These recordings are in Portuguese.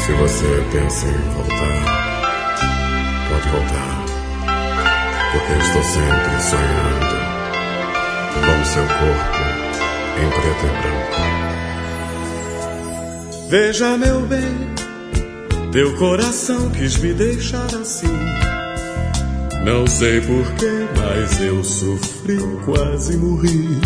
Se você pensa em voltar, pode voltar, porque eu estou sempre sonhando com seu corpo em preto e branco. Veja, meu bem, teu coração quis me deixar assim. Não sei porquê, mas eu sofri, quase morri.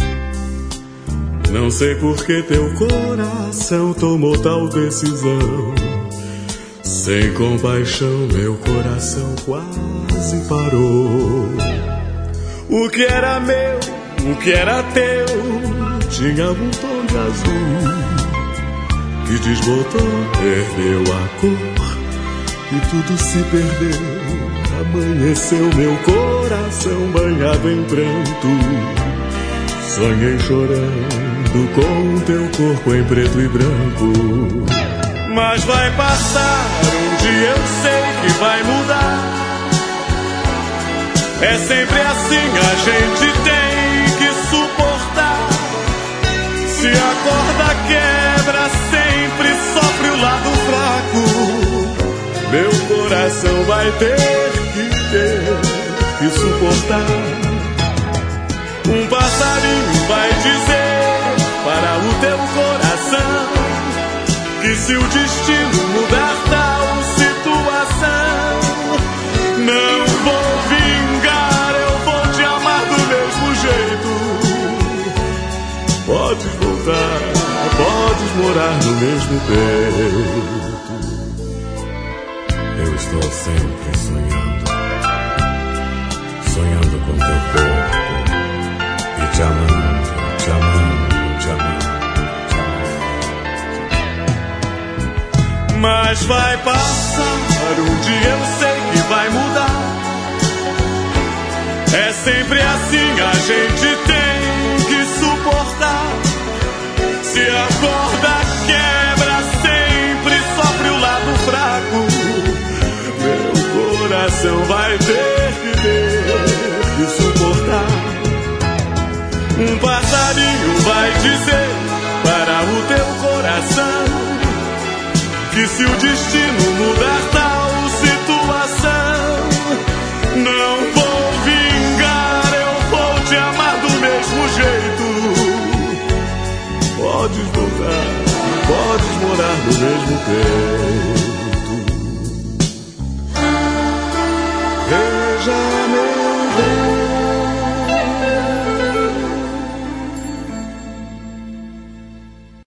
Não sei porquê teu coração tomou tal decisão. Sem compaixão, meu coração quase parou. O que era meu, o que era teu, tinha um tom de azul que desbotou, perdeu a cor e tudo se perdeu. Amanheceu meu coração banhado em pranto. Sonhei chorando com teu corpo em preto e branco. Mas vai passar, um dia eu sei que vai mudar. É sempre assim, a gente tem que suportar. Se a corda quebra, sempre sofre o lado fraco. Meu coração vai ter que suportar. Um passarinho vai dizer para o teu coração que se o destino mudar tal situação, não vou vingar, eu vou te amar do mesmo jeito. Podes voltar, podes morar no mesmo peito. Eu estou sempre sonhando, sonhando com teu corpo e te amando, te amando, te amando, te amando. Mas vai passar, um dia eu sei que vai mudar. É sempre assim, a gente tem que suportar. Se a corda quebra, sempre sofre o lado fraco. Meu coração vai ter que suportar. Um passarinho vai dizer para o teu coração que se o destino mudar tal situação, não vou vingar, eu vou te amar do mesmo jeito. Podes voltar, podes morar no mesmo peito.